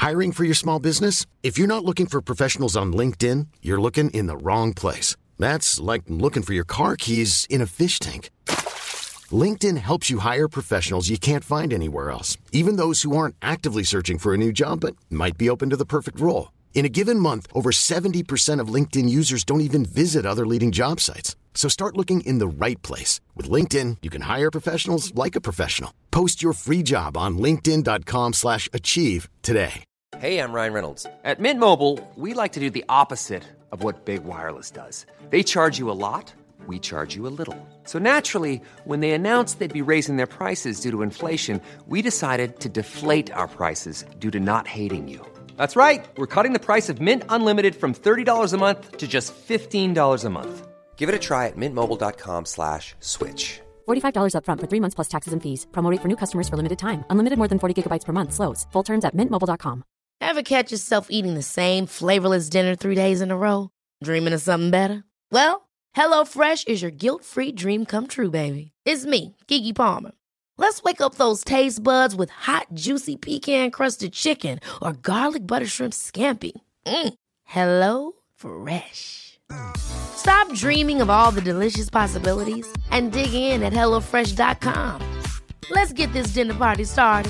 Hiring for your small business? If you're not looking for professionals on LinkedIn, you're looking in the wrong place. That's like looking for your car keys in a fish tank. LinkedIn helps you hire professionals you can't find anywhere else, even those who aren't actively searching for a new job but might be open to the perfect role. In a given month, over 70% of LinkedIn users don't even visit other leading job sites. So start looking in the right place. With LinkedIn, you can hire professionals like a professional. Post your free job on linkedin.com/achieve today. Hey, I'm Ryan Reynolds. At Mint Mobile, we like to do the opposite of what Big Wireless does. They charge you a lot, we charge you a little. So naturally, when they announced they'd be raising their prices due to inflation, we decided to deflate our prices due to not hating you. That's right. We're cutting the price of Mint Unlimited from $30 a month to just $15 a month. Give it a try at mintmobile.com/switch. $45 up front for 3 months plus taxes and fees. Promo rate for new customers for limited time. Unlimited more than 40 gigabytes per month. Slows full terms at mintmobile.com. Ever catch yourself eating the same flavorless dinner 3 days in a row? Dreaming of something better? Well, HelloFresh is your guilt-free dream come true, baby. It's me, Keke Palmer. Let's wake up those taste buds with hot, juicy pecan-crusted chicken or garlic butter shrimp scampi. Hello Fresh. Stop dreaming of all the delicious possibilities and dig in at HelloFresh.com. Let's get this dinner party started.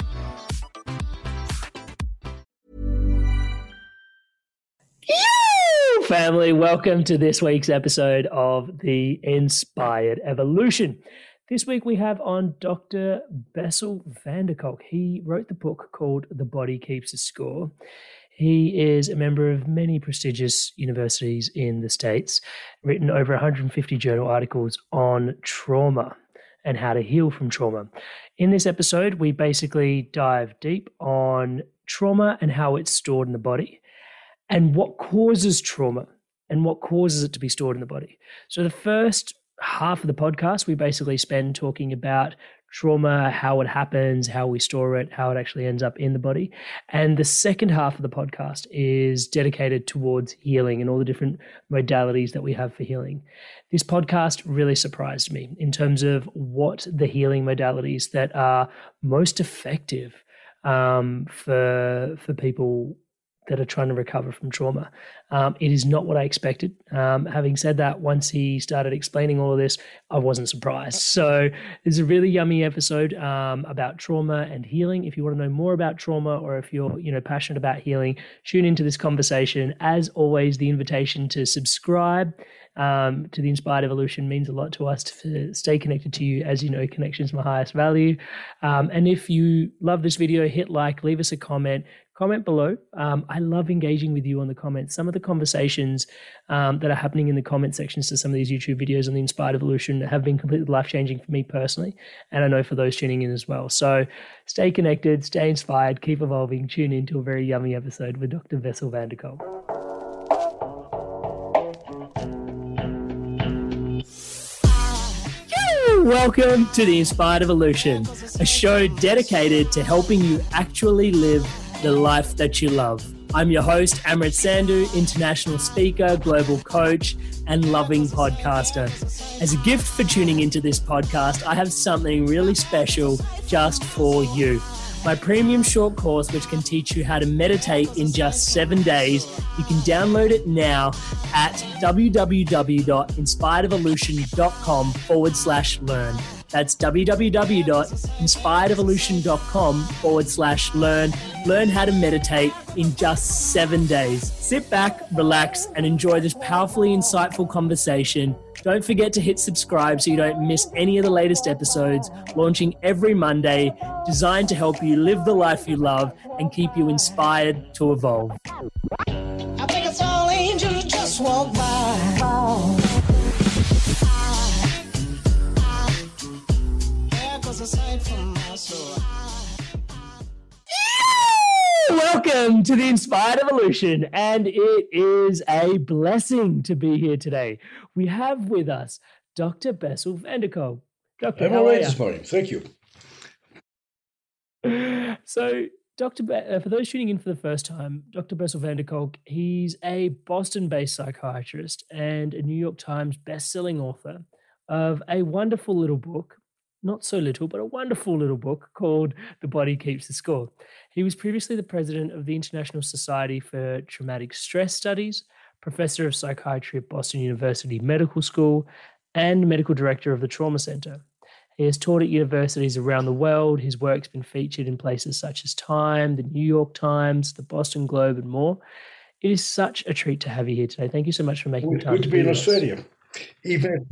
Family, welcome to this week's episode of The Inspired Evolution. This week we have on Dr. Bessel van der Kolk. He wrote the book called The Body Keeps a Score. He is a member of many prestigious universities in the States, written over 150 journal articles on trauma and how to heal from trauma. In this episode, we basically dive deep on trauma and how it's stored in the body and what causes trauma and what causes it to be stored in the body. So the first half of the podcast, we basically spend talking about trauma, how it happens, how we store it, how it actually ends up in the body. And the second half of the podcast is dedicated towards healing and all the different modalities that we have for healing. This podcast really surprised me in terms of what the healing modalities that are most effective for people that are trying to recover from trauma. It is not what I expected. Having said that, once he started explaining all of this, I wasn't surprised. So it's a really yummy episode about trauma and healing. If you want to know more about trauma or if you're passionate about healing, tune into this conversation. As always, the invitation to subscribe to The Inspired Evolution means a lot to us to stay connected to you. As you know, connection is my highest value. And if you love this video, hit like, leave us a comment below. I love engaging with you on the comments. Some of the conversations that are happening in the comment sections to some of these YouTube videos on The Inspired Evolution have been completely life-changing for me personally, and I know for those tuning in as well. So stay connected, stay inspired, keep evolving. Tune in to a very yummy episode with Dr. Bessel van der Kolk. Welcome to The Inspired Evolution, a show dedicated to helping you actually live the life that you love. I'm your host, Amrit Sandhu, international speaker, global coach, and loving podcaster. As a gift for tuning into this podcast, I have something really special just for you. My premium short course, which can teach you how to meditate in just 7 days. You can download it now at www.inspiredevolution.com/learn. That's www.inspiredevolution.com/learn. Learn how to meditate in just 7 days. Sit back, relax, and enjoy this powerfully insightful conversation. Don't forget to hit subscribe so you don't miss any of the latest episodes, launching every Monday, designed to help you live the life you love and keep you inspired to evolve. I think it's all angels just walk by. Welcome to The Inspired Evolution, and it is a blessing to be here today. We have with us Dr. Bessel van der Kolk. Doctor, I'm all right this morning. Thank you. So, for those tuning in for the first time, Dr. Bessel van der Kolk, he's a Boston-based psychiatrist and a New York Times best-selling author of a wonderful little book not so little, but a wonderful little book called The Body Keeps the Score. He was previously the president of the International Society for Traumatic Stress Studies, professor of psychiatry at Boston University Medical School, and medical director of the Trauma Center. He has taught at universities around the world. His work's been featured in places such as Time, the New York Times, the Boston Globe, and more. It is such a treat to have you here today. Thank you so much for making time Good to be in Australia. Even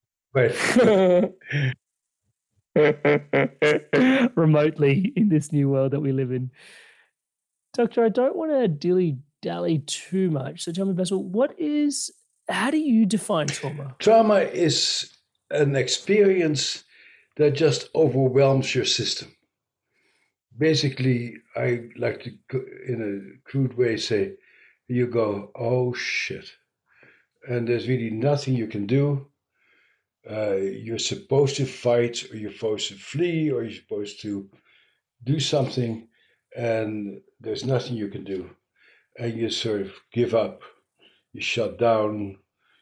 remotely in this new world that we live in. Doctor, I don't want to dilly-dally too much. So tell me, Bessel, how do you define trauma? Trauma is an experience that just overwhelms your system. Basically, I like to, in a crude way, say, you go, oh shit. And there's really nothing you can do. You're supposed to fight, or you're supposed to flee, or you're supposed to do something, and there's nothing you can do. And you sort of give up, you shut down,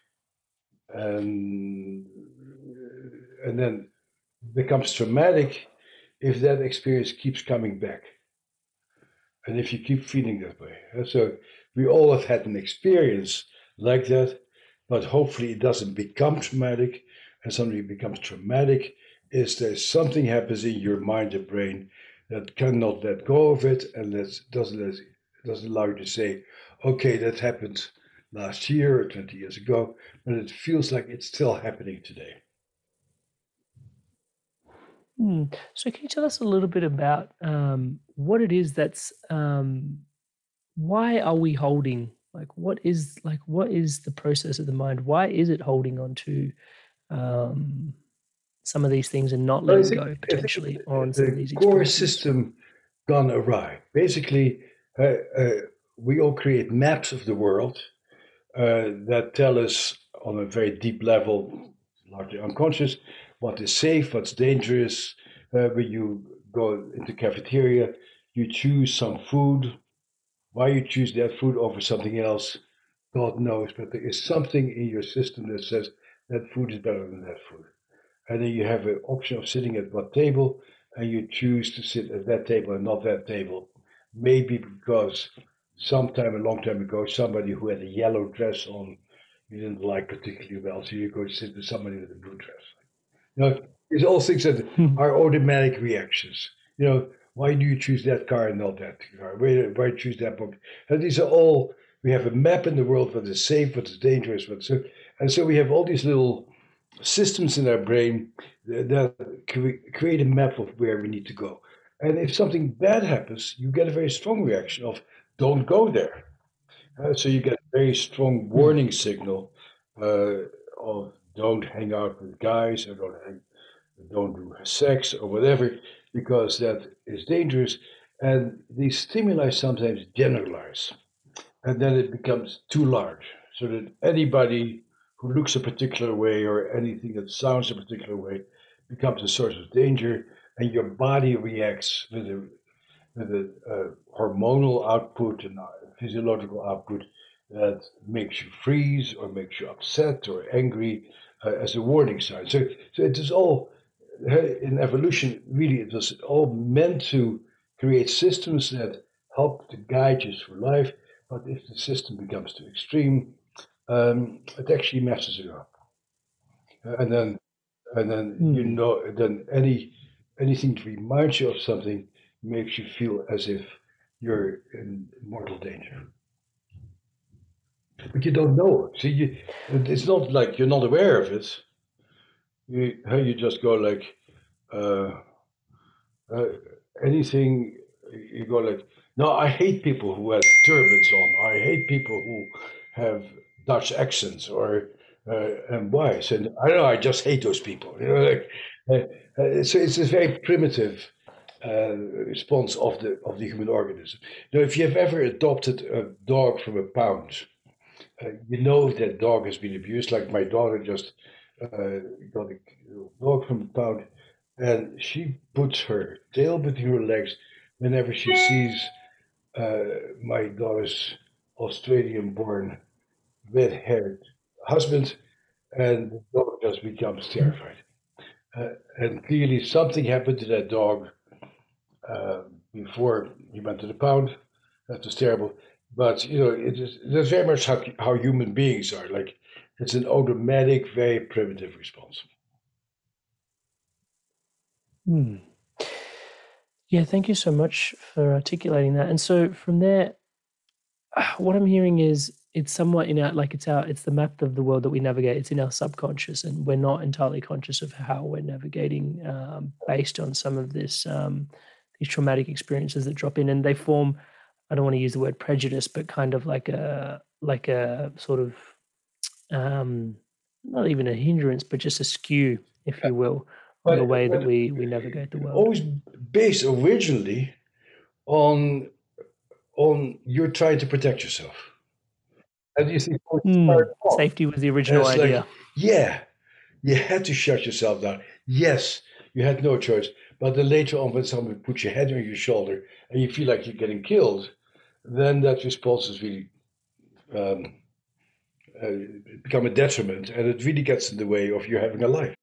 and then it becomes traumatic if that experience keeps coming back. And if you keep feeling that way. So we all have had an experience like that, but hopefully it doesn't become traumatic. And something becomes traumatic is there's something happens in your mind and brain that cannot let go of it, and doesn't allow you to say, okay, that happened last year or 20 years ago, but it feels like it's still happening today. So can you tell us a little bit about what it is that's, why are we holding, what is the process of the mind? Why is it holding on to some of these things and not letting go potentially on some of these core system gone awry. Basically, we all create maps of the world that tell us on a very deep level, largely unconscious, what is safe, what's dangerous. When you go into cafeteria, you choose some food. Why you choose that food over something else, God knows, but there is something in your system that says that food is better than that food. And then you have an option of sitting at what table, and you choose to sit at that table and not that table. Maybe because sometime, a long time ago, somebody who had a yellow dress on, you didn't like particularly well, so you go sit with somebody with a blue dress. These all things that are automatic reactions. Why do you choose that car and not that car? Why do you choose that book? And these are all, we have a map in the world, what is safe, what is dangerous, and so we have all these little systems in our brain that create a map of where we need to go. And if something bad happens, you get a very strong reaction of, don't go there. So you get a very strong warning signal of don't hang out with guys, or don't do sex or whatever, because that is dangerous. And these stimuli sometimes generalize, and then it becomes too large, so that anybody who looks a particular way or anything that sounds a particular way becomes a source of danger, and your body reacts with a hormonal output and physiological output that makes you freeze or makes you upset or angry as a warning sign. So it is all, in evolution, really, it was all meant to create systems that help to guide you through life. But if the system becomes too extreme, it actually messes it up. And then then anything to remind you of something makes you feel as if you're in mortal danger. But you don't know. See, it's not like you're not aware of it. You just go like anything. You go like, no, I hate people who have turbans on. I hate people who have Dutch accents, or and why? So I don't know. I just hate those people. So it's a very primitive response of the human organism. If you have ever adopted a dog from a pound, you know that dog has been abused. Like my daughter just got a dog from a pound, and she puts her tail between her legs whenever she sees my daughter's Australian-born red-haired husband, and the dog just becomes terrified. And clearly something happened to that dog before he went to the pound. That was terrible. But that's very much how human beings are. Like it's an automatic, very primitive response. Yeah, thank you so much for articulating that. And so from there, what I'm hearing is it's somewhat it's the map of the world that we navigate. It's in our subconscious, and we're not entirely conscious of how we're navigating based on some of these traumatic experiences that drop in, and they form. I don't want to use the word prejudice, but kind of like a sort of not even a hindrance, but just a skew, if you will, on the way that we navigate the world. Always based originally on you're trying to protect yourself. And you think safety was the original idea. Like, yeah, you had to shut yourself down. Yes, you had no choice. But then later on, when someone puts your head on your shoulder and you feel like you're getting killed, then that response is really become a detriment, and it really gets in the way of you having a life.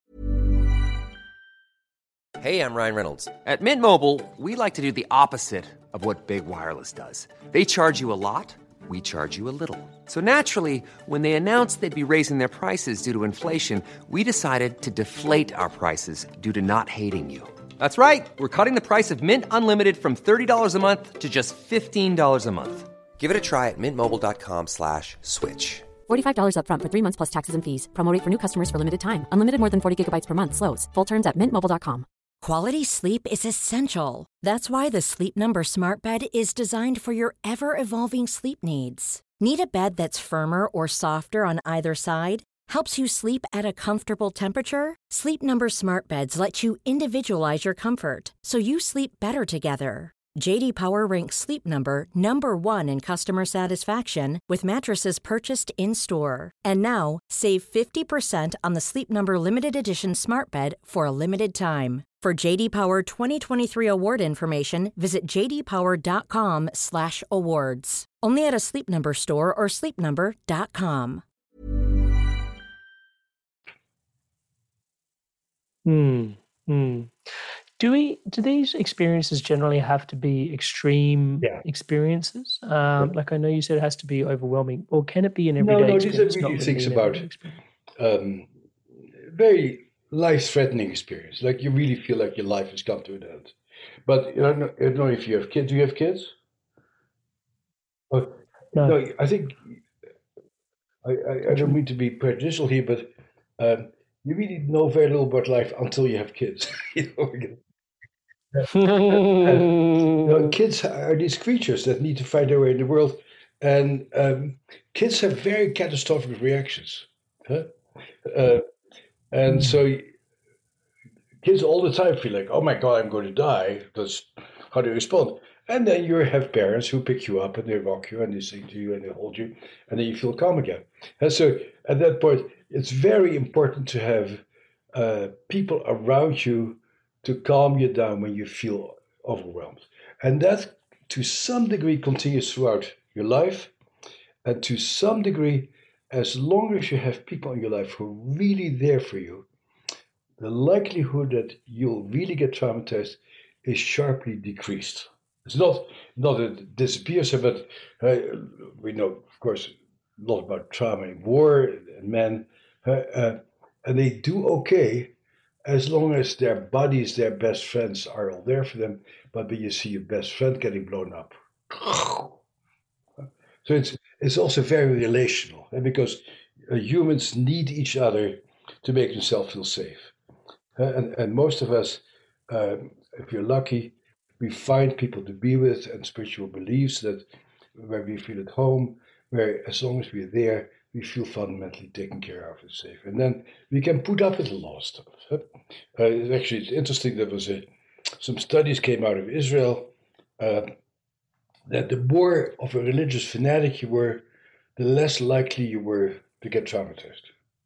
Hey, I'm Ryan Reynolds. At Mint Mobile, we like to do the opposite of what Big Wireless does. They charge you a lot, we charge you a little. So naturally, when they announced they'd be raising their prices due to inflation, we decided to deflate our prices due to not hating you. That's right. We're cutting the price of Mint Unlimited from $30 a month to just $15 a month. Give it a try at mintmobile.com/switch. $45 up front for 3 months plus taxes and fees. Promo rate for new customers for limited time. Unlimited more than 40 gigabytes per month. Slows full terms at mintmobile.com. Quality sleep is essential. That's why the Sleep Number Smart Bed is designed for your ever-evolving sleep needs. Need a bed that's firmer or softer on either side? Helps you sleep at a comfortable temperature? Sleep Number Smart Beds let you individualize your comfort, so you sleep better together. J.D. Power ranks Sleep Number number 1 in customer satisfaction with mattresses purchased in-store. And now, save 50% on the Sleep Number Limited Edition Smart Bed for a limited time. For J.D. Power 2023 award information, visit jdpower.com/awards. Only at a Sleep Number store or sleepnumber.com. Do these experiences generally have to be extreme experiences? Like I know you said it has to be overwhelming, or can it be an everyday experience? No, these are really things about very life-threatening experience. Like you really feel like your life has come to an end. But I don't know if you have kids. Do you have kids? No, I think I don't mean to be prejudicial here, but you really know very little about life until you have kids. Kids are these creatures that need to find their way in the world, and kids have very catastrophic reactions. And so kids all the time feel like, oh my God, I'm going to die. That's how they respond. And then you have parents who pick you up and they rock you and they sing to you and they hold you, and then you feel calm again. And so at that point, it's very important to have people around you to calm you down when you feel overwhelmed. And that, to some degree, continues throughout your life. And to some degree, as long as you have people in your life who are really there for you, the likelihood that you'll really get traumatized is sharply decreased. It's not that it disappears, but we know, of course, a lot about trauma in war and men, and they do okay as long as their buddies, their best friends are all there for them. But when you see your best friend getting blown up, so it's also very relational, because humans need each other to make themselves feel safe. And most of us, if you're lucky, we find people to be with and spiritual beliefs that where we feel at home, where as long as we're there, we feel fundamentally taken care of and safe. And then we can put up with a lot of stuff. Actually, it's interesting, there was some studies came out of Israel that the more of a religious fanatic you were, the less likely you were to get traumatized.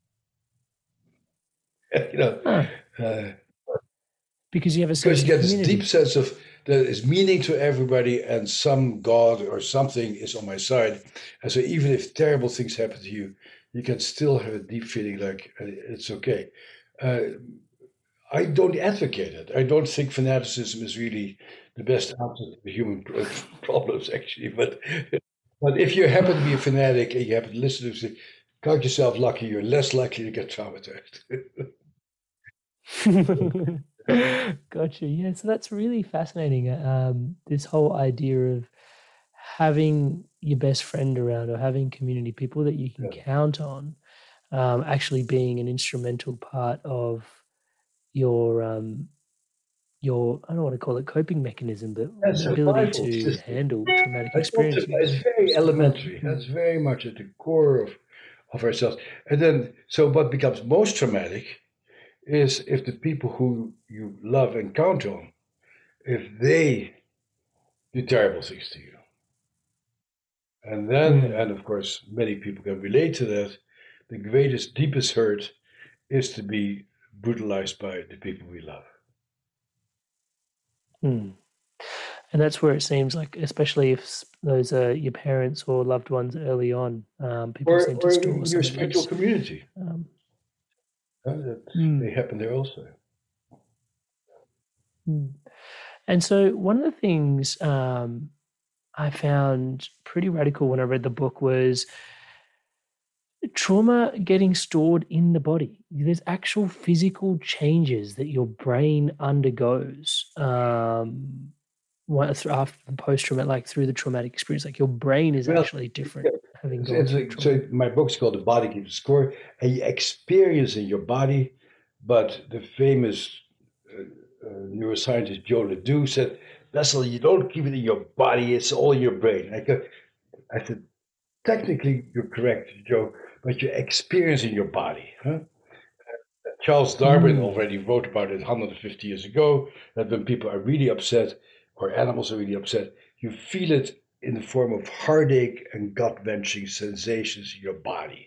Because you have a sense you get this deep sense of there is meaning to everybody, and some God or something is on my side. And so even if terrible things happen to you, you can still have a deep feeling like it's okay. I don't advocate it. I don't think fanaticism is really the best answer to the human problems, actually. But if you happen to be a fanatic and you happen to listen to it, count yourself lucky. You're less likely to get traumatized. Gotcha. Yeah, so that's really fascinating. This whole idea of having your best friend around or having community people that you can count on, actually being an instrumental part of your I don't want to call it coping mechanism, but ability to handle traumatic experiences. It's very elementary. That's very much at the core of ourselves. And then, so what becomes most traumatic is if the people who you love and count on, if they do terrible things to you. And then, and of course, many people can relate to that, the greatest, deepest hurt is to be brutalized by the people we love. And that's where it seems like, especially if those are your parents or loved ones early on, people seem to store your spiritual community. They happen there also. And so one of the things I found pretty radical when I read the book was trauma getting stored in the body. There's actual physical changes that your brain undergoes after post-traumatic, like through the traumatic experience. Like your brain is actually different. Having gone through trauma. So my book's called The Body Keeps Score, and you experience in your body, but the famous neuroscientist Joe Ledoux said, Bessel, you don't keep it in your body, it's all in your brain. I said, technically you're correct, Joe, but you experience in your body. Huh? Charles Darwin already wrote about it 150 years ago, that when people are really upset, or animals are really upset, you feel it in the form of heartache and gut-wrenching sensations in your body.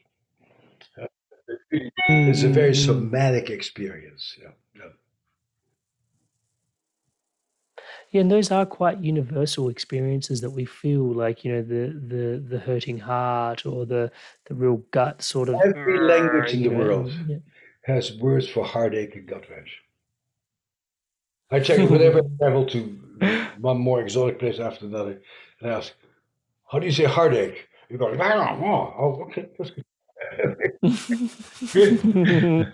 It's a very somatic experience. Yeah, and those are quite universal experiences that we feel, like, you know, the hurting heart or the real gut sort of. Every language in the world has words for heartache and gut wrench. I check it whenever I travel to one more exotic place after another, and I ask, "How do you say heartache?" You go, "Oh, okay, that's good."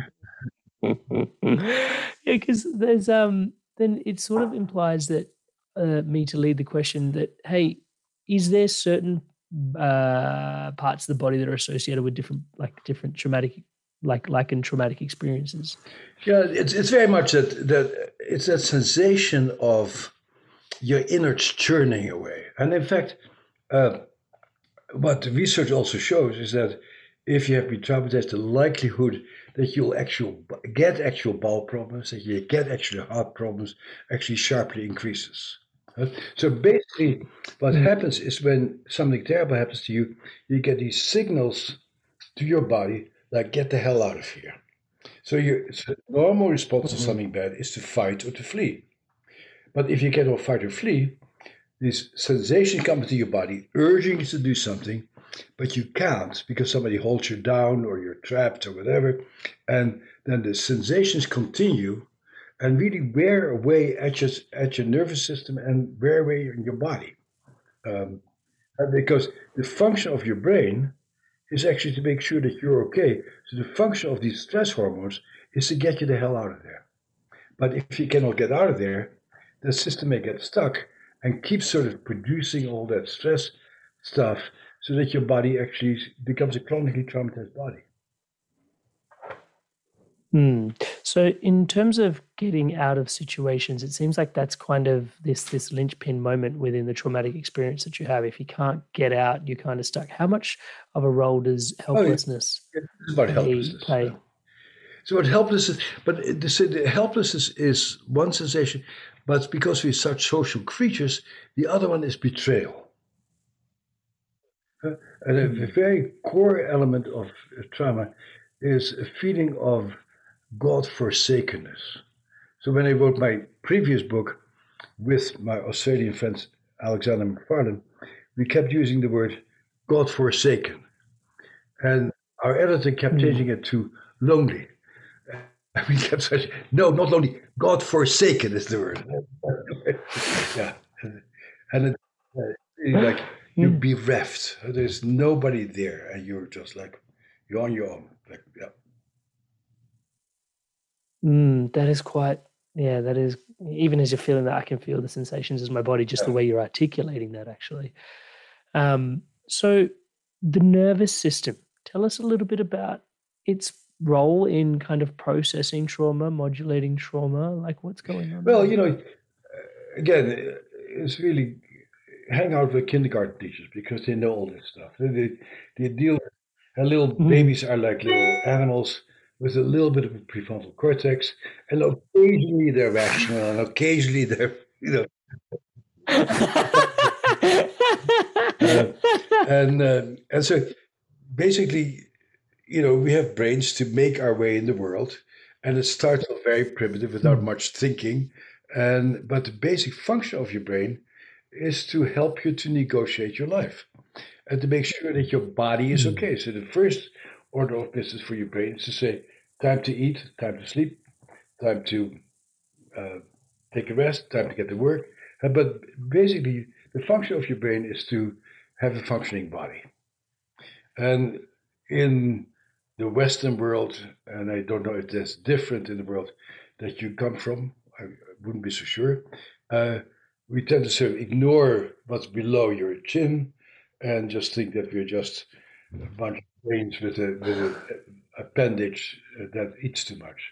Yeah, because there's then it sort of implies that me to lead the question that, hey, is there certain parts of the body that are associated with different traumatic, like in traumatic experiences? Yeah, it's very much that it's that sensation of your innards churning away. And in fact, what the research also shows is that if you have been traumatized, the likelihood that you'll get actual bowel problems, that you get actual heart problems, actually sharply increases. So basically, what happens is when something terrible happens to you, you get these signals to your body like, get the hell out of here. So the normal response to something bad is to fight or to flee. But if you cannot fight or flee, this sensation comes to your body, urging you to do something, but you can't because somebody holds you down or you're trapped or whatever. And then the sensations continue and really wear away at your nervous system and wear away in your body. Because the function of your brain is actually to make sure that you're okay. So the function of these stress hormones is to get you the hell out of there. But if you cannot get out of there, the system may get stuck and keep sort of producing all that stress stuff so that your body actually becomes a chronically traumatized body. So in terms of getting out of situations, it seems like that's kind of this linchpin moment within the traumatic experience that you have. If you can't get out, you're kind of stuck. How much of a role does helplessness play? So what helplessness, but the helplessness is one sensation, but because we're such social creatures, the other one is betrayal. And a very core element of trauma is a feeling of God-forsakenness. So when I wrote my previous book with my Australian friend Alexander McFarlane, we kept using the word God-forsaken. And our editor kept changing it to lonely. I mean, no, not only God forsaken is the word. Yeah, and it's really like you're bereft. There's nobody there, and you're just like you're on your own. Like, yeah. That is quite, yeah, that is, even as you're feeling that, I can feel the sensations as my body, just the way you're articulating that, actually. So the nervous system, tell us a little bit about its role in kind of processing trauma, modulating trauma, like what's going on Well, there? again, it's really hang out with kindergarten teachers because they know all this stuff. They deal with, and little babies are like little animals with a little bit of a prefrontal cortex, and occasionally they're rational, and occasionally they're, and so basically, we have brains to make our way in the world, and it starts off very primitive without much thinking, but the basic function of your brain is to help you to negotiate your life and to make sure that your body is okay. So the first order of business for your brain is to say, time to eat, time to sleep, time to take a rest, time to get to work. But basically, the function of your brain is to have a functioning body. And in the Western world, and I don't know if that's different in the world that you come from, I wouldn't be so sure, we tend to sort of ignore what's below your chin and just think that we're just a bunch of brains with an appendage that eats too much.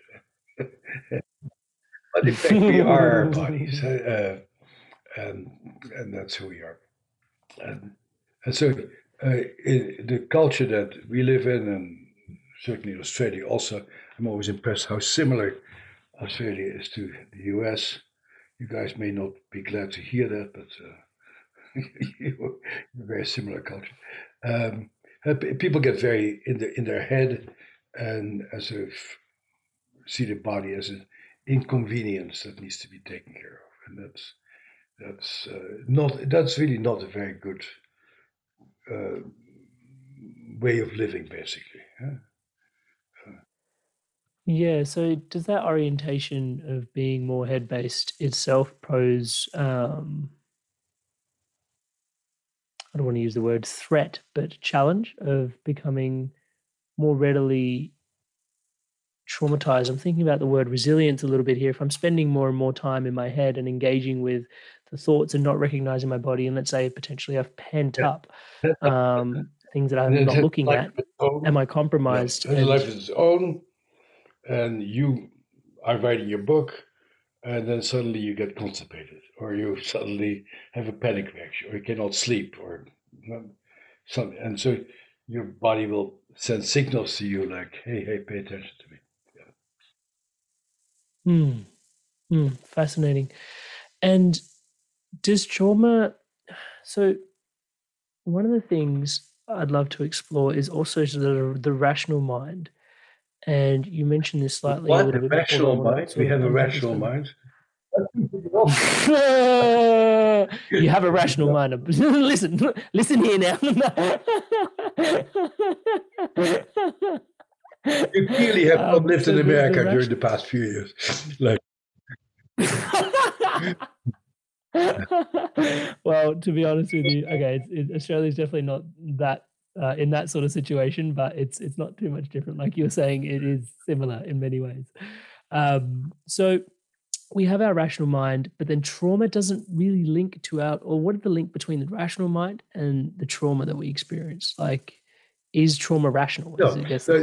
But in fact, we are our bodies, and that's who we are. And so in the culture that we live in, and certainly Australia also, I'm always impressed how similar Australia is to the US. You guys may not be glad to hear that, but you're a very similar culture. People get very in their head and sort of see the body as an inconvenience that needs to be taken care of, and that's really not a very good way of living, basically. Huh? Yeah, so does that orientation of being more head-based itself pose, I don't want to use the word threat, but challenge of becoming more readily traumatized? I'm thinking about the word resilience a little bit here. If I'm spending more and more time in my head and engaging with the thoughts and not recognizing my body, and let's say potentially I've pent up things that I'm not looking at, am I compromised? Yeah. Life is its own, and you are writing your book, and then suddenly you get constipated, or you suddenly have a panic reaction, or you cannot sleep, or something. And so your body will send signals to you like, hey, pay attention to me. Fascinating. And does trauma, so one of the things I'd love to explore is also the rational mind. And you mentioned this slightly a little bit. Rational mind? We have a rational mind? You have a rational mind. Listen here now. You clearly have not lived in America during the past few years. Well, to be honest with you, okay, Australia's definitely not that in that sort of situation, but it's not too much different. Like you were saying, it is similar in many ways. So we have our rational mind, but then trauma doesn't really link to what is the link between the rational mind and the trauma that we experience? Like, is trauma rational? No,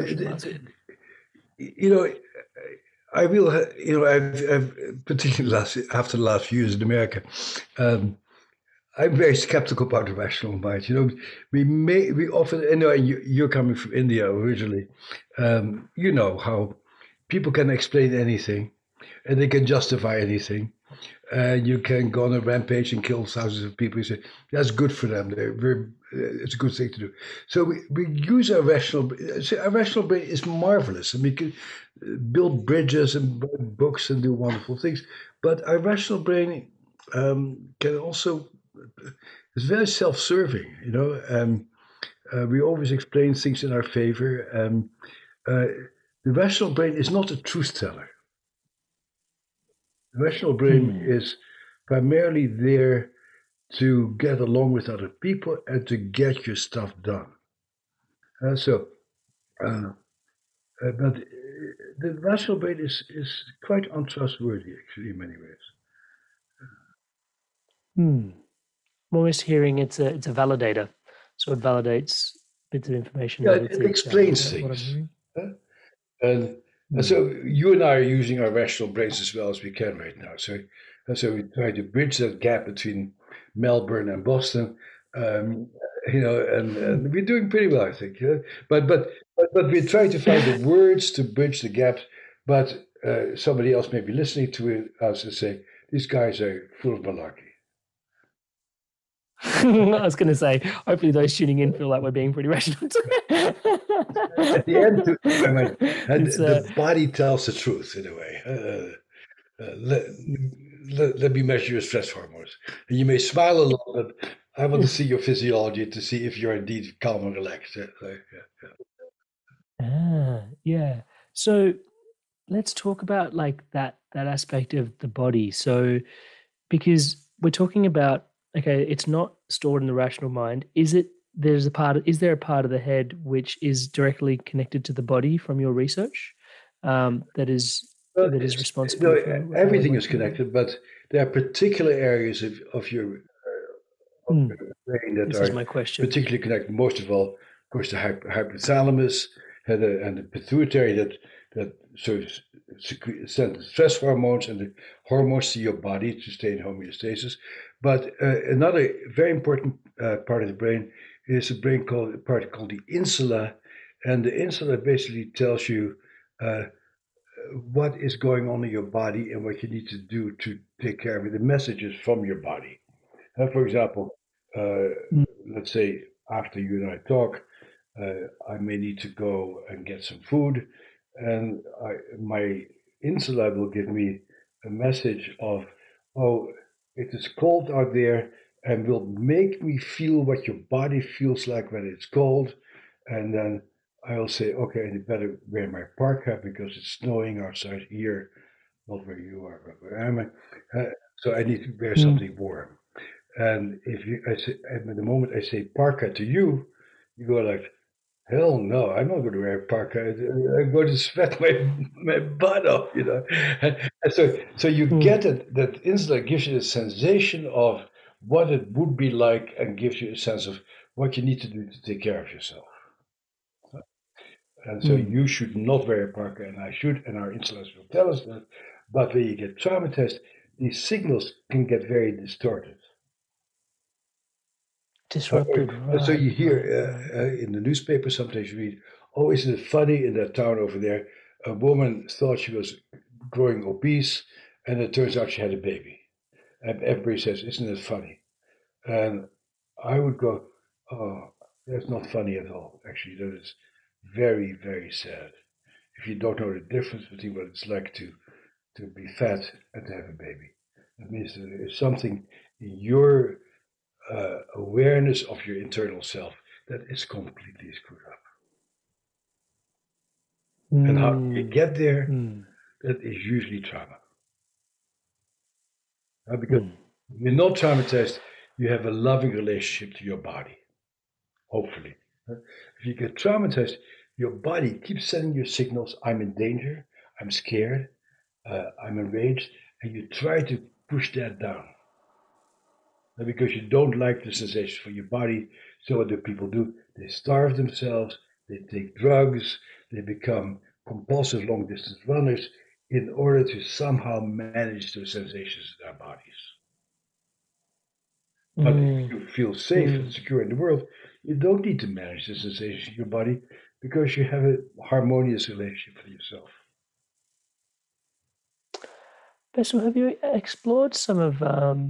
I will, I've particularly after the last few years in America, I'm very skeptical about the rational mind. We often, and you're coming from India originally, you know how people can explain anything and they can justify anything. And you can go on a rampage and kill thousands of people. You say, that's good for them. It's a good thing to do. So we use our rational brain. Our rational brain is marvelous. And we can build bridges and write books and do wonderful things. But our rational brain can also, it's very self-serving, We always explain things in our favor. The the rational brain is not a truth teller. The rational brain is primarily there to get along with other people and to get your stuff done. But the rational brain is quite untrustworthy, actually, in many ways. I'm almost hearing it's a validator, so it validates bits of information. Yeah, it explains things. And so you and I are using our rational brains as well as we can right now. So we try to bridge that gap between Melbourne and Boston, and we're doing pretty well, I think. But we're trying to find the words to bridge the gap. But somebody else may be listening to us and say, these guys are full of malarkey. I was going to say, hopefully those tuning in feel like we're being pretty rational. At the end, the body tells the truth in a way. Let me measure your stress hormones. And you may smile a lot, but I want to see your physiology to see if you're indeed calm and relaxed. Yeah. So let's talk about like that aspect of the body. So because we're talking about, okay, it's not stored in the rational mind. Is there a part of the head which is directly connected to the body from your research that is responsible? Everything is connected, but there are particular areas of your brain that are my question. Particularly connected. Most of all, of course, the hypothalamus and the pituitary that sort of send the stress hormones and the hormones to your body to stay in homeostasis. But another very important part of the brain is a part called the insula, and the insula basically tells you what is going on in your body and what you need to do to take care of it, the messages from your body. For example, let's say after you and I talk, I may need to go and get some food, and my insula will give me a message of, oh, it is cold out there, and will make me feel what your body feels like when it's cold. And then I'll say, okay, I better wear my parka because it's snowing outside here, not where you are, but where am I? So I need to wear something warm. And at the moment I say parka to you, you go like, hell no, I'm not going to wear a parka. I'm going to sweat my butt off, And so you get it, that insula gives you the sensation of what it would be like and gives you a sense of what you need to do to take care of yourself. And so you should not wear a parka, and I should, and our insulas will tell us that. But when you get traumatized, these signals can get very distorted. Disrupted, right. So you hear in the newspaper, sometimes you read, oh, isn't it funny in that town over there, a woman thought she was growing obese, and it turns out she had a baby. And everybody says, isn't it funny? And I would go, oh, that's not funny at all. Actually, that is very, very sad. If you don't know the difference between what it's like to be fat and to have a baby. That means that there is something in your awareness of your internal self that is completely screwed up. And how you get there, that is usually trauma. Because if you're not traumatized, you have a loving relationship to your body, hopefully. If you get traumatized, your body keeps sending you signals, I'm in danger, I'm scared, I'm enraged, and you try to push that down. Because you don't like the sensation for your body, so what do people do? They starve themselves, they take drugs, they become compulsive long-distance runners in order to somehow manage those sensations in their bodies. But if you feel safe and secure in the world, you don't need to manage the sensations in your body because you have a harmonious relationship with yourself. Bessel, have you explored some of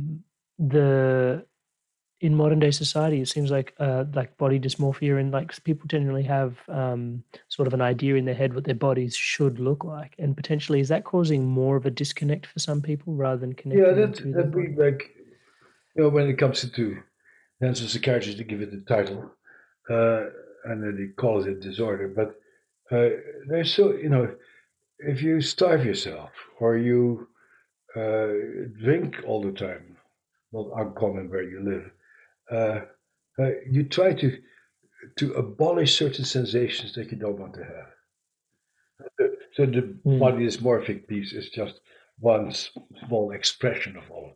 in modern day society, it seems like body dysmorphia, and like people generally have sort of an idea in their head what their bodies should look like, and potentially is that causing more of a disconnect for some people rather than connecting? Yeah, that'd be like, when it comes to mental psychiatrists, they give it a title, and then they call it a disorder. But There's so, if you starve yourself or you drink all the time, not uncommon where you live, you try to abolish certain sensations that you don't want to have. So the body dysmorphic piece is just one small expression of all of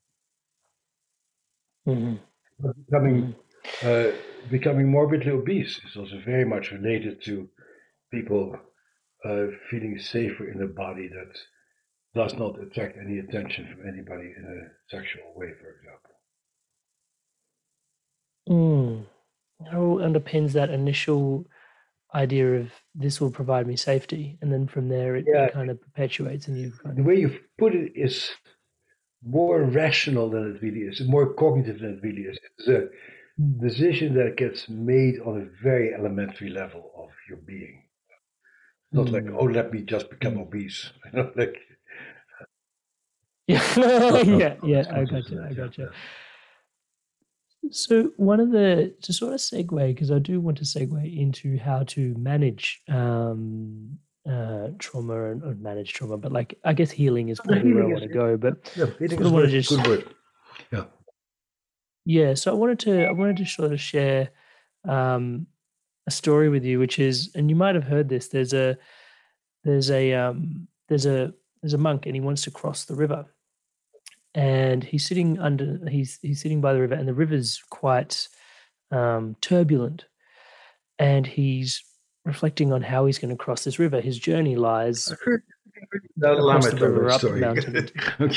that. But becoming morbidly obese is also very much related to people feeling safer in a body that does not attract any attention from anybody in a sexual way, for example. How underpins that initial idea of this will provide me safety, and then from there it kind of perpetuates, and the way you put it is more rational than it really is, more cognitive than it really is. It's a decision that gets made on a very elementary level of your being. Not like, oh, let me just become obese. Yeah, I got you. So to sort of segue, because I do want to segue into how to manage trauma and manage trauma, but like I guess healing is probably where I want to go. But healing is a good word. Yeah. Yeah. So I wanted to sort of share a story with you, which is, and you might have heard this. There's a monk, and he wants to cross the river. And he's sitting by the river, and the river's quite turbulent. And he's reflecting on how he's going to cross this river. His journey lies across the river up the mountain.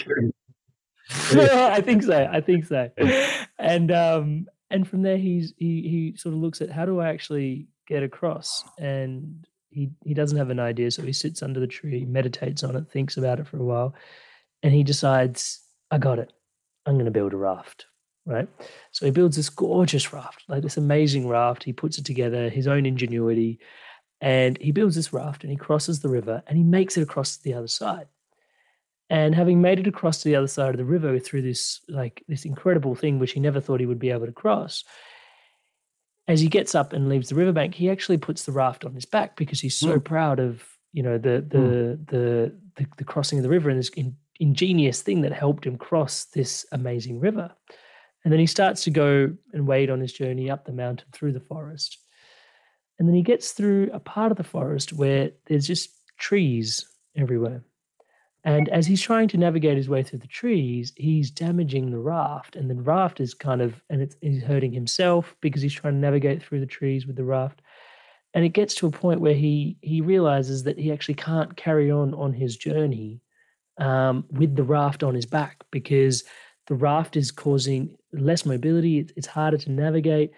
I think so. And from there, he sort of looks at, how do I actually get across? And he doesn't have an idea, so he sits under the tree, meditates on it, thinks about it for a while, and he decides, I got it. I'm going to build a raft, right? So he builds this gorgeous raft, like this amazing raft. He puts it together, his own ingenuity, and he builds this raft, and he crosses the river, and he makes it across to the other side. And having made it across to the other side of the river through this incredible thing, which he never thought he would be able to cross, as he gets up and leaves the riverbank, he actually puts the raft on his back because he's so proud of, the crossing of the river and this ingenious thing that helped him cross this amazing river. And then he starts to go and wade on his journey up the mountain through the forest. And then he gets through a part of the forest where there's just trees everywhere. And as he's trying to navigate his way through the trees, he's damaging the raft. And the raft is he's hurting himself because he's trying to navigate through the trees with the raft. And it gets to a point where he realizes that he actually can't carry on his journey with the raft on his back, because the raft is causing less mobility. It's harder to navigate.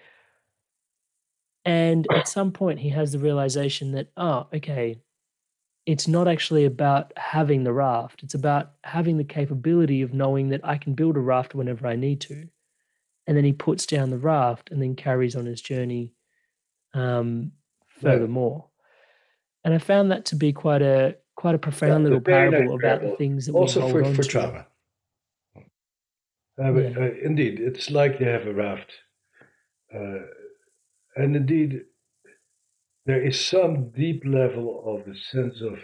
And at some point he has the realization that, it's not actually about having the raft. It's about having the capability of knowing that I can build a raft whenever I need to. And then he puts down the raft and then carries on his journey furthermore. And I found that to be quite a profound little parable about the things that also we hold on for to. trauma. Indeed, it's like they have a raft. And indeed, there is some deep level of the sense of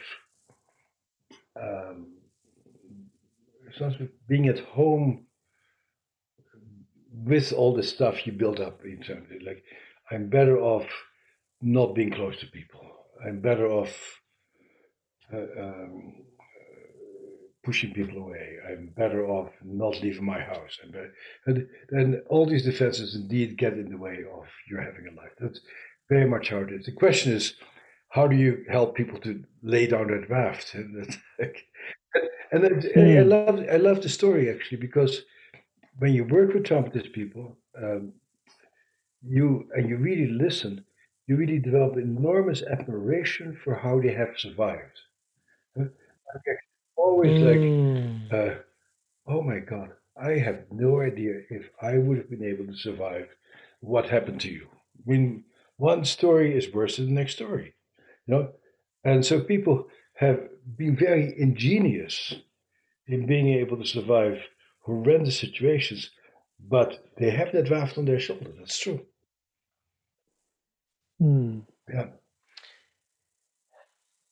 being at home with all the stuff you build up internally. Like, I'm better off not being close to people. I'm better off pushing people away. I'm better off not leaving my house. And all these defenses indeed get in the way of your having a life. That's very much how it is. The question is, how do you help people to lay down that raft? I love the story, actually, because when you work with traumatized people, you really listen, you really develop enormous admiration for how they have survived. Always like, oh my God, I have no idea if I would have been able to survive what happened to you. I mean, one story is worse than the next story, And so people have been very ingenious in being able to survive horrendous situations, but they have that raft on their shoulder. That's true. Yeah.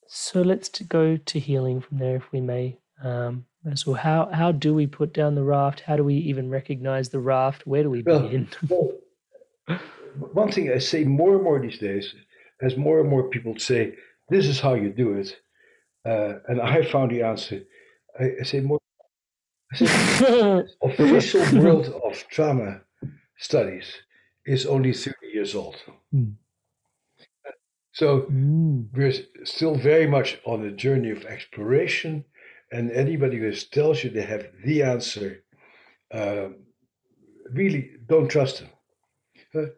So let's go to healing from there, if we may. So how do we put down the raft? How do we even recognize the raft? Where do we begin? Well, one thing I say more and more these days, as more and more people say, this is how you do it, and I found the answer. I say more. I say, official world of trauma studies is only 30 years old. So we're still very much on a journey of exploration, and anybody who tells you they have the answer, really don't trust them.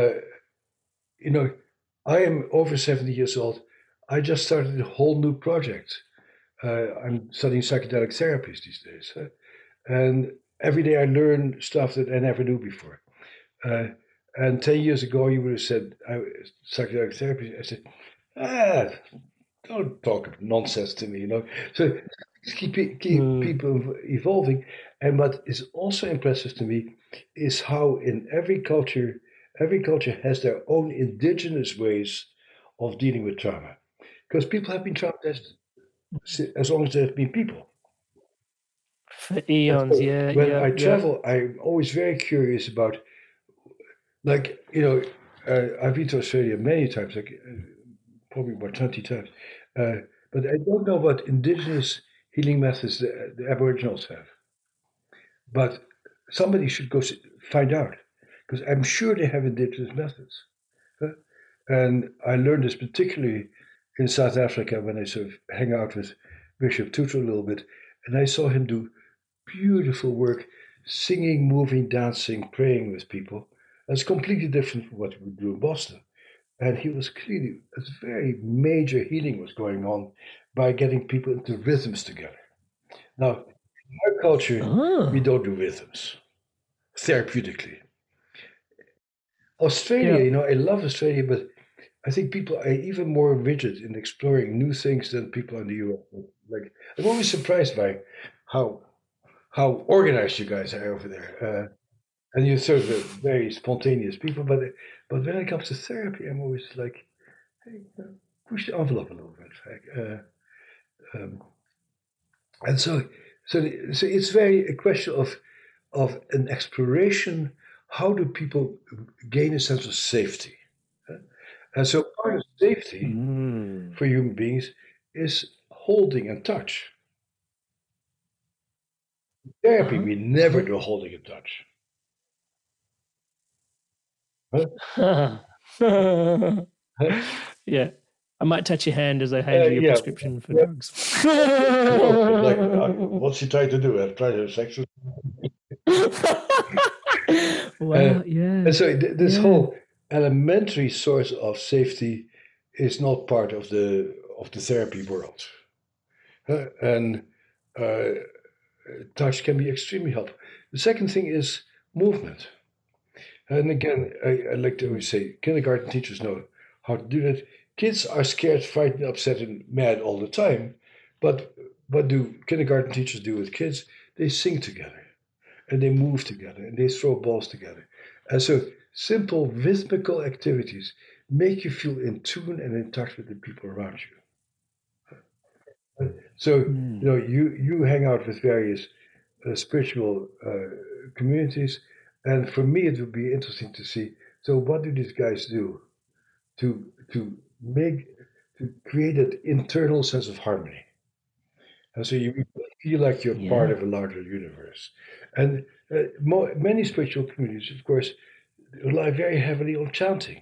I am over 70 years old. I just started a whole new project. I'm studying psychedelic therapies these days. And every day I learn stuff that I never knew before. And 10 years ago, you would have said, psychedelic therapy. I said, don't talk nonsense to me, So keep people evolving. And what is also impressive to me is how in every culture has their own indigenous ways of dealing with trauma. Because people have been traumatized as long as there have been people. For eons, so when I travel, I'm always very curious about, I've been to Australia many times, probably about 20 times, but I don't know what indigenous healing methods the Aboriginals have. But somebody should go find out, because I'm sure they have indigenous methods. And I learned this particularly in South Africa when I sort of hang out with Bishop Tutu a little bit, and I saw him do beautiful work, singing, moving, dancing, praying with people. That's completely different from what we do in Boston. And he was clearly, a very major healing was going on by getting people into rhythms together. Now, in our culture, we don't do rhythms therapeutically. Australia, I love Australia, but I think people are even more rigid in exploring new things than people in the US. I'm always surprised by how organized you guys are over there. And you're sort of very spontaneous people, but when it comes to therapy, I'm always like, hey, push the envelope a little bit. And so it's very a question of an exploration. How do people gain a sense of safety? And so part of safety for human beings is holding and touch. Therapy, we never do holding and touch. Yeah, I might touch your hand as I hand you a prescription for drugs. What's she trying to do? I'm trying to have sex with Wow, yeah. And so this whole elementary source of safety is not part of the therapy world, and touch can be extremely helpful. The second thing is movement. And again, I like to always say, kindergarten teachers know how to do that. Kids are scared, frightened, upset, and mad all the time. But what do kindergarten teachers do with kids? They sing together, and they move together, and they throw balls together. And so simple rhythmical activities make you feel in tune and in touch with the people around you. So, you hang out with various spiritual communities. And for me, it would be interesting to see. So, what do these guys do to create that internal sense of harmony? And so you feel like you're part of a larger universe. And many spiritual communities, of course, rely very heavily on chanting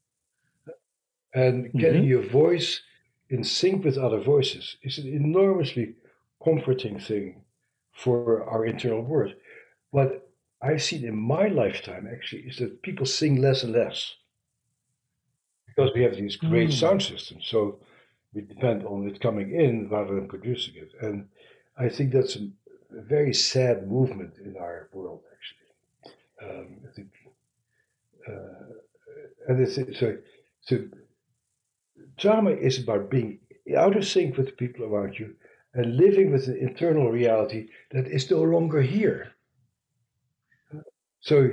and getting your voice in sync with other voices is an enormously comforting thing for our internal world. What I've seen in my lifetime actually is that people sing less and less because we have these great sound systems. So we depend on it coming in rather than producing it. And I think that's a very sad movement in our world, actually. I think, and it's so trauma is about being out of sync with the people around you and living with an internal reality that is no longer here. So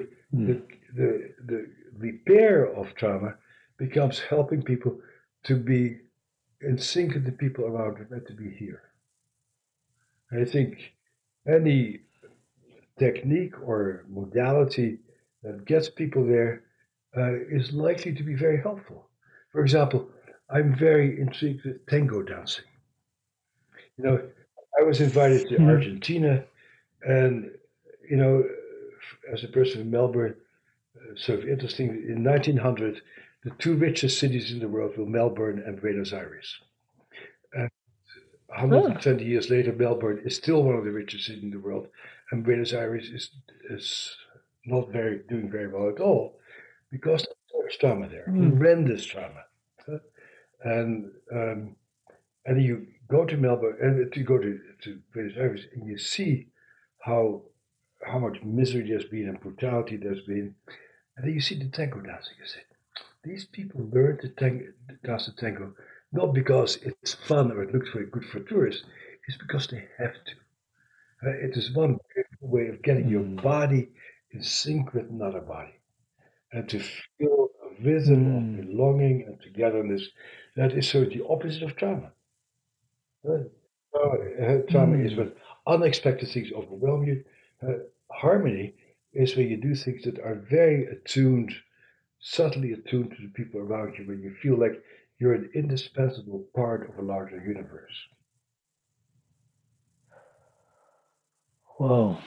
the repair of trauma becomes helping people to be in sync with the people around are meant to be here. And I think any technique or modality that gets people there is likely to be very helpful. For example, I'm very intrigued with tango dancing. You know, I was invited to Argentina, and you know, as a person from Melbourne, sort of interesting. In 1900, the two richest cities in the world were Melbourne and Buenos Aires. And 120 years later, Melbourne is still one of the richest cities in the world, and Buenos Aires is not doing very well at all because there's trauma there, horrendous trauma. And you go to Melbourne and you go to Buenos Aires and you see how much misery there's been and brutality there's been, and then you see the tango dancing. You say, these people learn to dance the tango not because it's fun or it looks very good for tourists, it's because they have to. It is one way of getting your body in sync with another body and to feel a rhythm of belonging and togetherness. That is sort of the opposite of trauma. Trauma is when unexpected things overwhelm you. Harmony is when you do things that are very attuned, subtly attuned to the people around you, when you feel like you're an indispensable part of a larger universe. Whoa.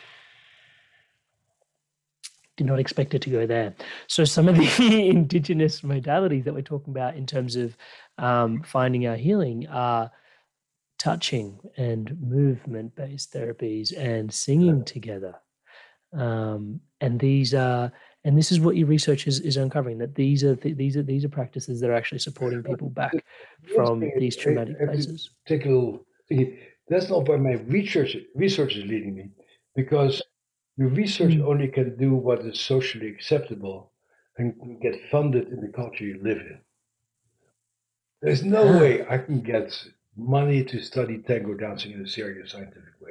Did not expect it to go there. So some of the indigenous modalities that we're talking about in terms of finding our healing are touching and movement-based therapies and singing together. And these are, and this is what your research is uncovering, that these are practices that are actually supporting people back from these traumatic places. Take a little. That's not where my research is leading me, because your research only can do what is socially acceptable and can get funded in the culture you live in. There's no way I can get money to study tango dancing in a serious scientific way.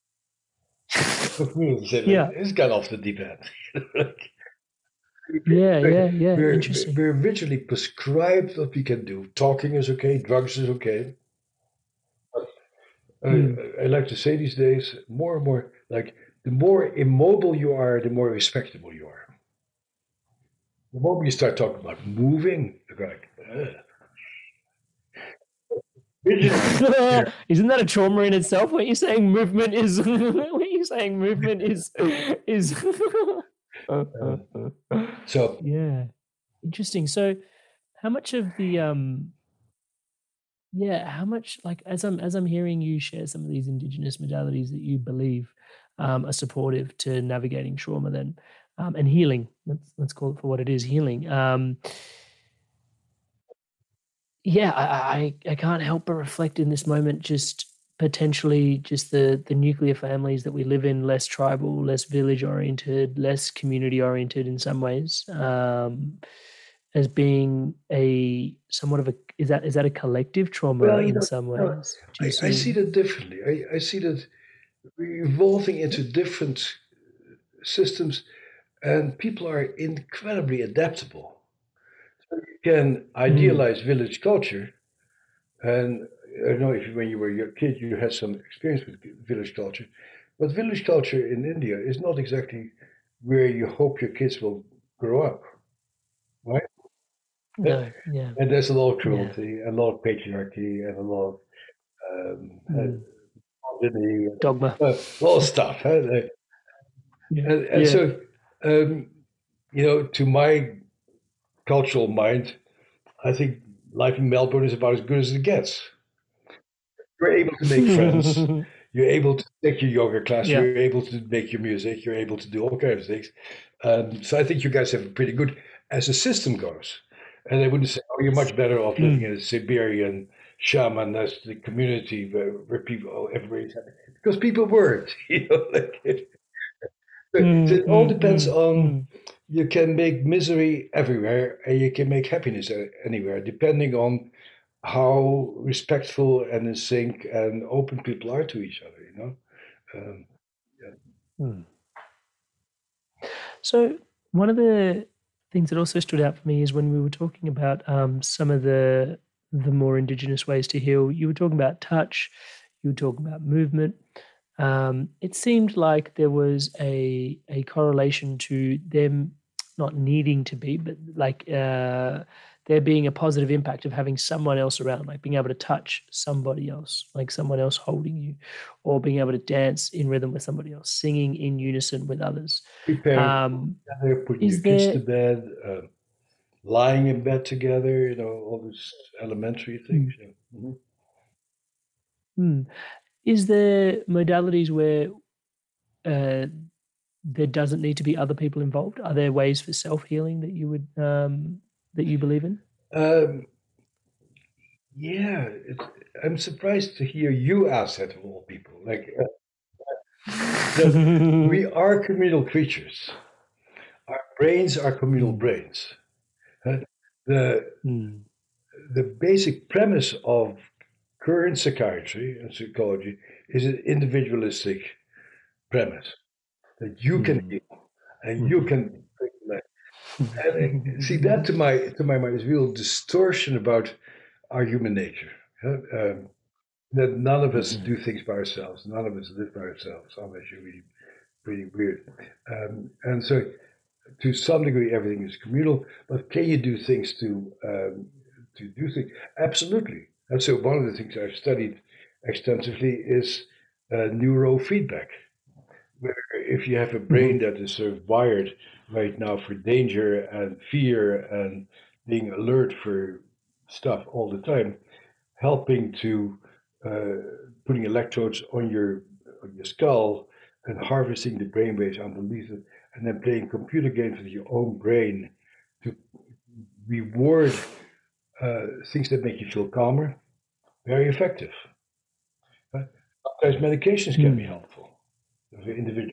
It's got off the deep end. Interesting. We're originally prescribed what we can do. Talking is okay, drugs is okay. I like to say these days, more and more, like, the more immobile you are, the more respectable you are. The moment you start talking about moving, you're like, Isn't that a trauma in itself? What you're saying movement is what you're saying movement is so yeah. Interesting. So how much of the how much, like, as I'm hearing you share some of these indigenous modalities that you believe are supportive to navigating trauma then and healing, let's call it for what it is, healing. I can't help but reflect in this moment just potentially just the nuclear families that we live in, less tribal, less village oriented, less community oriented in some ways, as being a somewhat of a, is that a collective trauma in some ways? I see that differently. I see that we're evolving into different systems, and people are incredibly adaptable. So you can idealize village culture, and I don't know if when you were a kid you had some experience with village culture, but village culture in India is not exactly where you hope your kids will grow up, right? No, yeah. And there's a lot of cruelty, a lot of patriarchy, and a lot of dogma, a lot of stuff. So, to my cultural mind, I think life in Melbourne is about as good as it gets. You're able to make friends. You're able to take your yoga class. Yeah. You're able to make your music. You're able to do all kinds of things. So I think you guys have a pretty good, as the system goes. And I wouldn't say, oh, you're much better off living in a Siberian shaman as the community where people, everybody's happy. Because people weren't, So it all depends on, you can make misery everywhere and you can make happiness anywhere, depending on how respectful and in sync and open people are to each other, So one of the things that also stood out for me is when we were talking about some of the the more indigenous ways to heal. You were talking about touch, you were talking about movement. It seemed like there was a correlation to them not needing to be, but like there being a positive impact of having someone else around, like being able to touch somebody else, like someone else holding you, or being able to dance in rhythm with somebody else, singing in unison with others. Preparing together, putting your kids to bed, lying in bed together, all these elementary things. Is there modalities where there doesn't need to be other people involved? Are there ways for self-healing that you would that you believe in? Yeah, I'm surprised to hear you ask that of all people. Like, we are communal creatures. Our brains are communal brains. The basic premise of current psychiatry and psychology is an individualistic premise that you can heal and you can and see that to my mind is a real distortion about our human nature. That none of us do things by ourselves, none of us live by ourselves, unless you're really pretty weird. And so, to some degree, everything is communal. But can you do things to do things? Absolutely. And so, one of the things I've studied extensively is neurofeedback, where if you have a brain that is sort of wired right now for danger and fear and being alert for stuff all the time, helping to putting electrodes on your skull and harvesting the brainwaves underneath it, and then playing computer games with your own brain to reward things that make you feel calmer. Very effective. Sometimes medications can be helpful for individuals.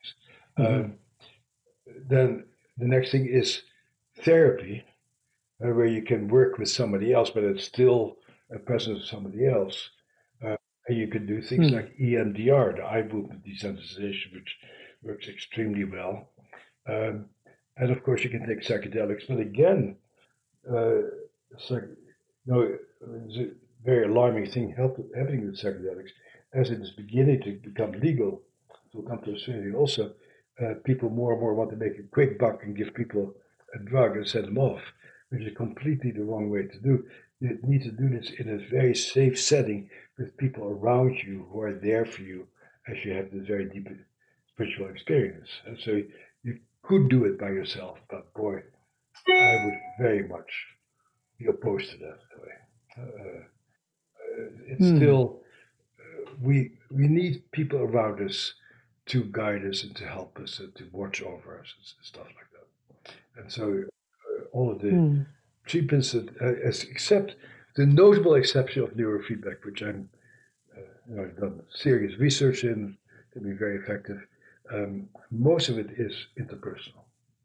Then the next thing is therapy, where you can work with somebody else, but it's still a presence of somebody else. And you can do things like EMDR, the eye movement desensitization, which works extremely well. And of course, you can take psychedelics. But again, it's a very alarming thing happening with psychedelics. As it is beginning to become legal, to come to Australia also, people more and more want to make a quick buck and give people a drug and send them off, which is completely the wrong way to do. You need to do this in a very safe setting with people around you who are there for you as you have this very deep spiritual experience. And so you could do it by yourself, but boy, I would very much be opposed to that. It's still, we need people around us to guide us and to help us and to watch over us and stuff like that. And so all of the treatments, except the notable exception of neurofeedback, which I've done serious research in, can be very effective. Most of it is interpersonal.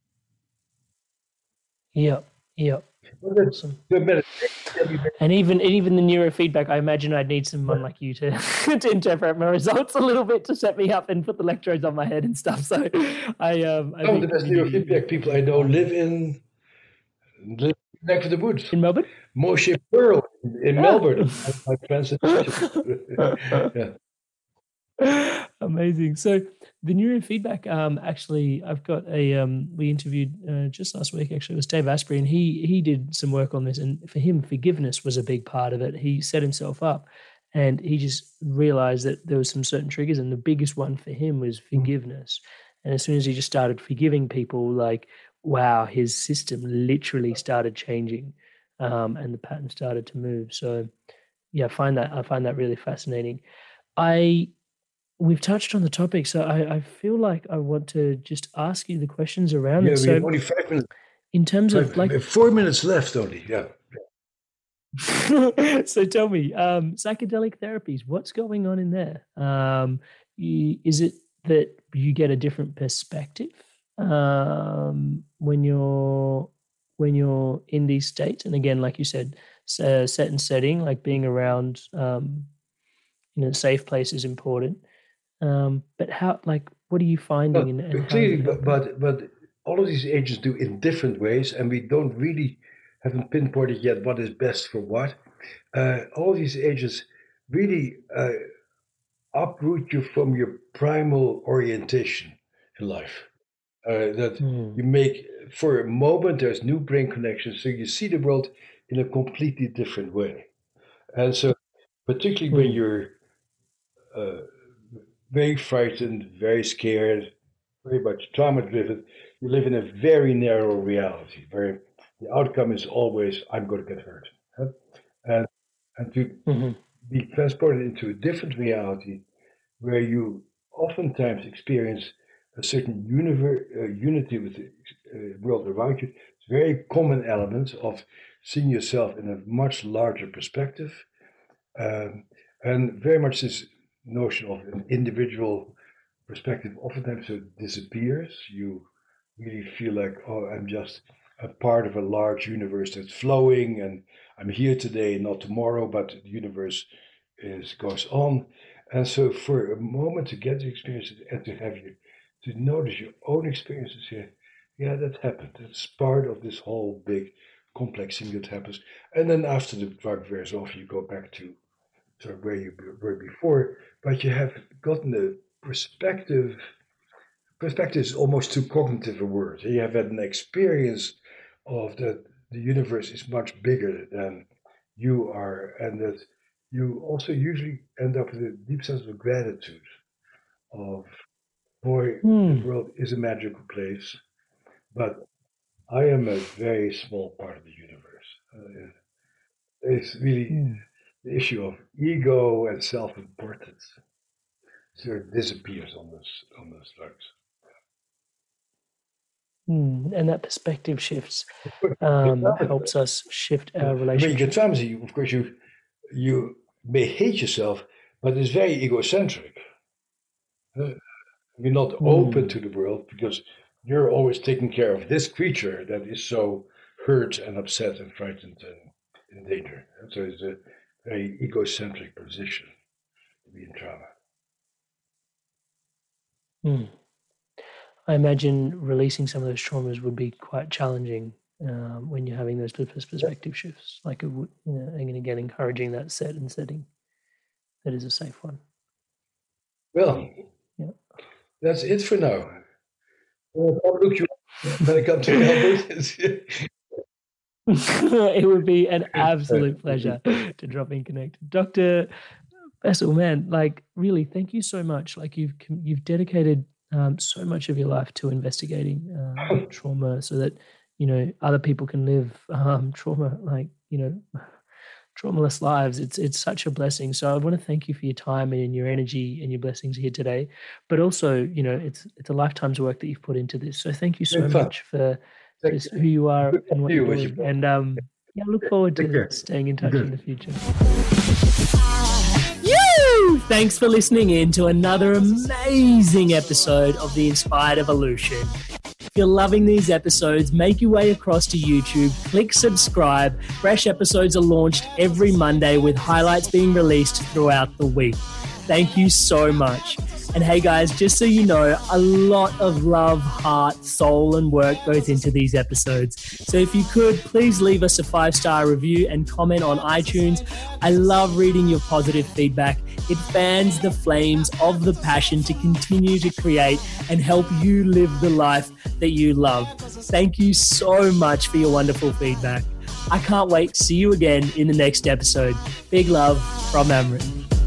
Yeah. Awesome. And even the neurofeedback, I imagine I'd need someone like you to interpret my results a little bit to set me up and put the electrodes on my head and stuff. So I think the best neurofeedback people I know live next to the woods. In Melbourne? Moshe Pearl in Melbourne. My friends. Amazing. So the neurofeedback, actually, I've got we interviewed just last week, actually, it was Dave Asprey, and he did some work on this. And for him, forgiveness was a big part of it. He set himself up and he just realized that there was some certain triggers. And the biggest one for him was forgiveness. And as soon as he just started forgiving people, like, wow, his system literally started changing, and the pattern started to move. So yeah, I find that really fascinating. We've touched on the topic, so I feel like I want to just ask you the questions around it. We have only 5 minutes. In terms of 4 minutes left only, yeah. So tell me, psychedelic therapies, what's going on in there? Is it that you get a different perspective when you're in these states? And again, like you said, set and setting, like being around safe place is important. But how, like, what are you finding? Clearly, but all of these agents do in different ways, and we haven't pinpointed yet what is best for what. all these agents really uproot you from your primal orientation in life. That you make, for a moment, there's new brain connections, so you see the world in a completely different way. And so, particularly when you're very frightened, very scared, very much trauma-driven, you live in a very narrow reality where the outcome is always, I'm going to get hurt. Huh? And to be transported into a different reality where you oftentimes experience a certain unity with the world around you. It's a very common element of seeing yourself in a much larger perspective. And very much this notion of an individual perspective oftentimes it disappears. You really feel like, oh, I'm just a part of a large universe that's flowing, and I'm here today, not tomorrow, but the universe goes on. And so for a moment to get the experiences and to have you, to notice your own experiences here, yeah, that happened. It's part of this whole big complex thing that happens. And then after the drug wears off, you go back to sort of where you were before, but you have gotten a perspective. Perspective is almost too cognitive a word. You have had an experience of that the universe is much bigger than you are, and that you also usually end up with a deep sense of gratitude of, boy, the world is a magical place, but I am a very small part of the universe. It's really the issue of ego and self-importance sort of disappears on those drugs. And that perspective shifts, helps us shift our relationship. When you get pharmacy, of course, you may hate yourself, but it's very egocentric. You're not open to the world because you're always taking care of this creature that is so hurt and upset and frightened and in danger. And so it's a very egocentric position to be in trauma. I imagine releasing some of those traumas would be quite challenging when you're having those perspective shifts. Like, and again, encouraging that setting that is a safe one. Well, that's it for now. I'll look you up when I come to Melbourne. It would be an absolute pleasure to drop in connect. Dr. Bessel, man, like, really, thank you so much. Like, you've dedicated so much of your life to investigating trauma so that, other people can live traumaless lives. It's such a blessing. So I want to thank you for your time and your energy and your blessings here today. But also, it's a lifetime's work that you've put into this. So thank you so much for just who you are and what you're doing. And I look forward to staying in touch in the future. Thanks for listening in to another amazing episode of The Inspired Evolution. If you're loving these episodes, make your way across to YouTube, click subscribe. Fresh episodes are launched every Monday with highlights being released throughout the week. Thank you so much. And hey guys, just so you know, a lot of love, heart, soul, and work goes into these episodes. So if you could, please leave us a 5-star review and comment on iTunes. I love reading your positive feedback. It fans the flames of the passion to continue to create and help you live the life that you love. Thank you so much for your wonderful feedback. I can't wait to see you again in the next episode. Big love from Amrit.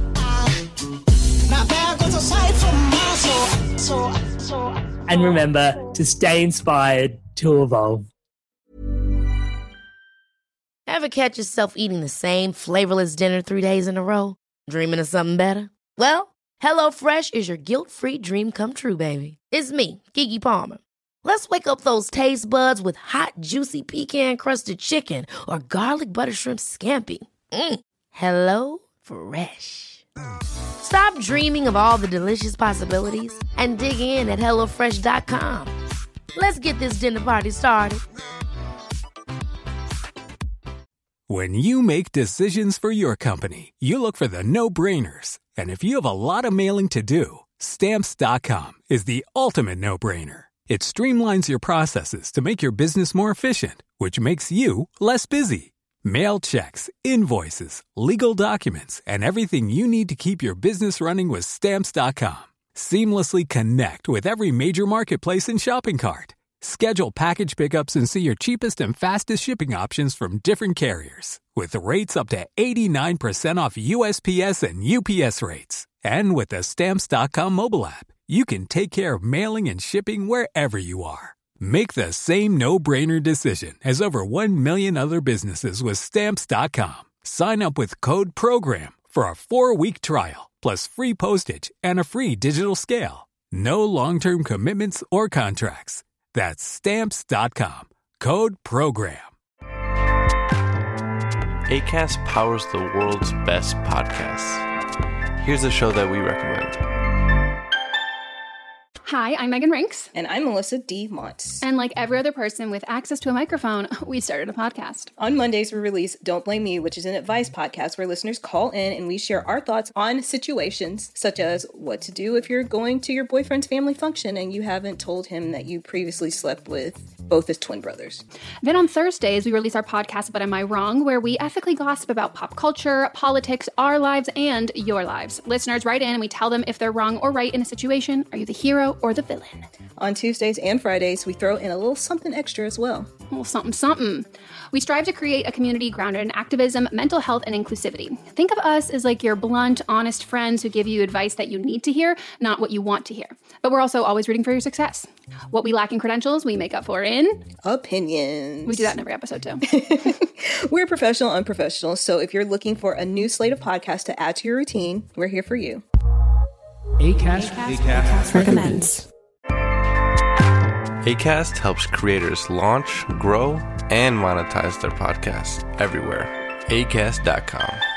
And remember to stay inspired to evolve. Ever catch yourself eating the same flavorless dinner 3 days in a row? Dreaming of something better? Well, HelloFresh is your guilt-free dream come true, baby. It's me, Keke Palmer. Let's wake up those taste buds with hot, juicy pecan-crusted chicken or garlic butter shrimp scampi. Hello Fresh. Stop dreaming of all the delicious possibilities and dig in at HelloFresh.com. Let's get this dinner party started. When you make decisions for your company, you look for the no-brainers. And if you have a lot of mailing to do, Stamps.com is the ultimate no-brainer. It streamlines your processes to make your business more efficient, which makes you less busy. Mail checks, invoices, legal documents, and everything you need to keep your business running with Stamps.com. Seamlessly connect with every major marketplace and shopping cart. Schedule package pickups and see your cheapest and fastest shipping options from different carriers, with rates up to 89% off USPS and UPS rates. And with the Stamps.com mobile app, you can take care of mailing and shipping wherever you are. Make the same no-brainer decision as over 1 million other businesses with Stamps.com. Sign up with code PROGRAM for a 4-week trial, plus free postage and a free digital scale. No long-term commitments or contracts. That's Stamps.com. Code PROGRAM. Acast powers the world's best podcasts. Here's a show that we recommend. Hi, I'm Megan Rinks. And I'm Melissa D. Montz. And like every other person with access to a microphone, we started a podcast. On Mondays, we release Don't Blame Me, which is an advice podcast where listeners call in and we share our thoughts on situations such as what to do if you're going to your boyfriend's family function and you haven't told him that you previously slept with both his twin brothers. Then on Thursdays, we release our podcast, But Am I Wrong?, where we ethically gossip about pop culture, politics, our lives, and your lives. Listeners write in and we tell them if they're wrong or right in a situation. Are you the hero or the villain? On Tuesdays and Fridays, we throw in a little something extra as well. A little something, something. We strive to create a community grounded in activism, mental health, and inclusivity. Think of us as like your blunt, honest friends who give you advice that you need to hear, not what you want to hear. But we're also always rooting for your success. What we lack in credentials, we make up for in opinions. We do that in every episode too. We're professional, unprofessional. So if you're looking for a new slate of podcasts to add to your routine, we're here for you. Acast recommends. Acast helps creators launch, grow, and monetize their podcasts everywhere. Acast.com.